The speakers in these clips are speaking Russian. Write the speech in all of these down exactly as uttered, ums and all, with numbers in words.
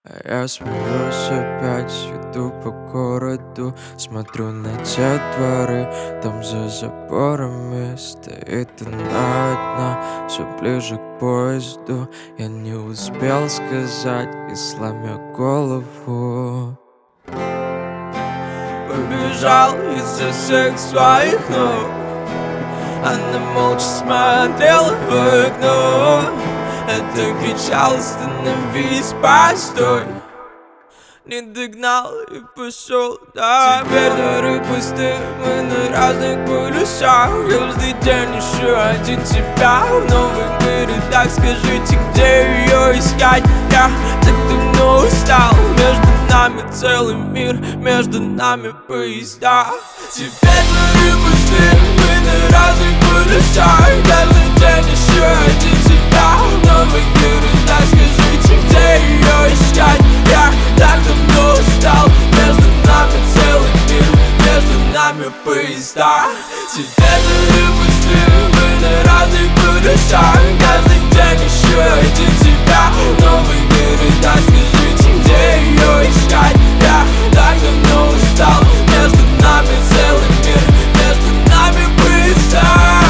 А я смеюсь опять, иду по городу, смотрю на те дворы, там за заборами стоит она одна, все ближе к поезду. Я не успел сказать и сломя голову побежал изо всех своих ног. Она молча смотрела в окно, это кричал: остановись, постой. Не догнал и пошел, да. Теперь дворы пусты, мы на разных полюсах. Каждый день еще один тебя в новом мире. Так скажите, где ее искать? Я так давно устал. Между нами целый мир, между нами поезда. Теперь дворы пусты, мы на разных полюсах. Каждый день еще один тебя в новом мире. Так скажите, где ее искать? Я так давно устал. Между нами целый мир, между нами поезда. Теперь дворы пусты, мы на разных полюсах. Каждый день еще один тебя в новый мир. И так скажите, где ее искать? Я так давно устал. Между нами целый мир, между нами поезда.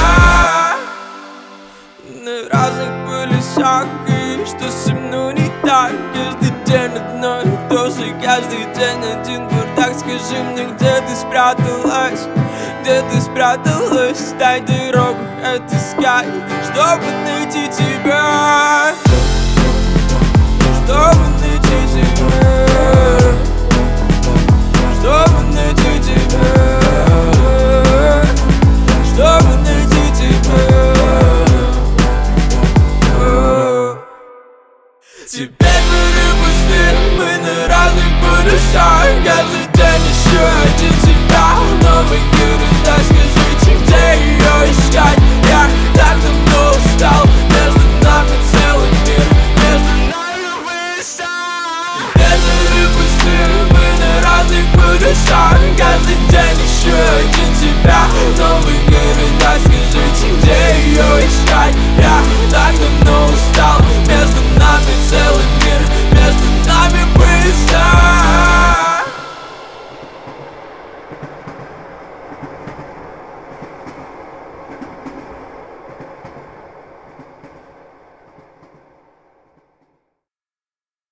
На разных полюсах, и что со мной не так? Каждый день одно и то же, каждый день один бардак. Скажи мне, где ты спряталась? Где ты спряталась? Дай дорогу отыскать, чтобы найти